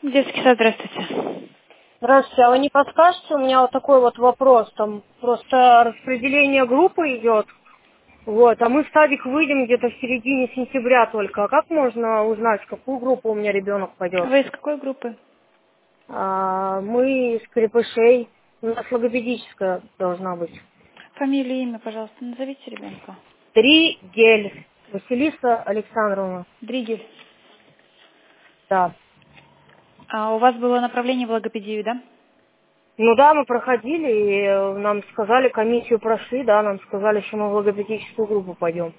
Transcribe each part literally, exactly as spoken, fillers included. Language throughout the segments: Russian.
Детский сад, здравствуйте. Здравствуйте, а вы не подскажете? У меня вот такой вот вопрос. Там просто распределение группы идет. Вот, а мы в садик выйдем где-то в середине сентября только. А как можно узнать, в какую группу у меня ребенок пойдет? Вы из какой группы? А, мы из крепышей. У нас логопедическая должна быть. Фамилия, имя, пожалуйста, назовите ребенка. Дригель. Василиса Александровна. Дригель. Да. А у вас было направление в логопедию, да? Ну да, мы проходили, и э, нам сказали, комиссию прошли, да, нам сказали, что мы в логопедическую группу пойдем.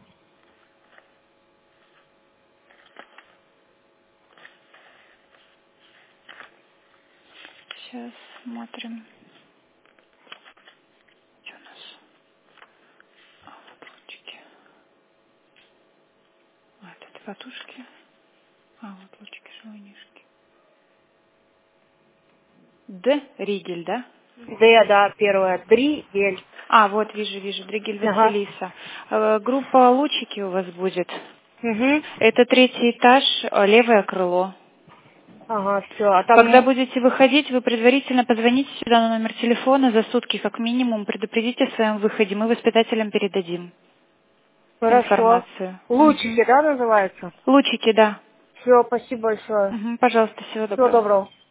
Сейчас смотрим. Что у нас? А, вот лучики. А, это потушки. А, вот лучики, шелунишки. Д. Ригель, да? Д, да, первая. Дригель. А, вот вижу, вижу. Дригель Ага. Василиса. Э, Группа лучики у вас будет. Угу. Это третий этаж, э, левое крыло. Ага, все. А Когда там... будете выходить, вы предварительно позвоните сюда на номер телефона за сутки как минимум, предупредите о своем выходе, мы воспитателям передадим Хорошо. информацию. Мгм. Лучики, да, называется? Лучики, да. Все, спасибо большое. Мгм, пожалуйста, всего Всего доброго. доброго.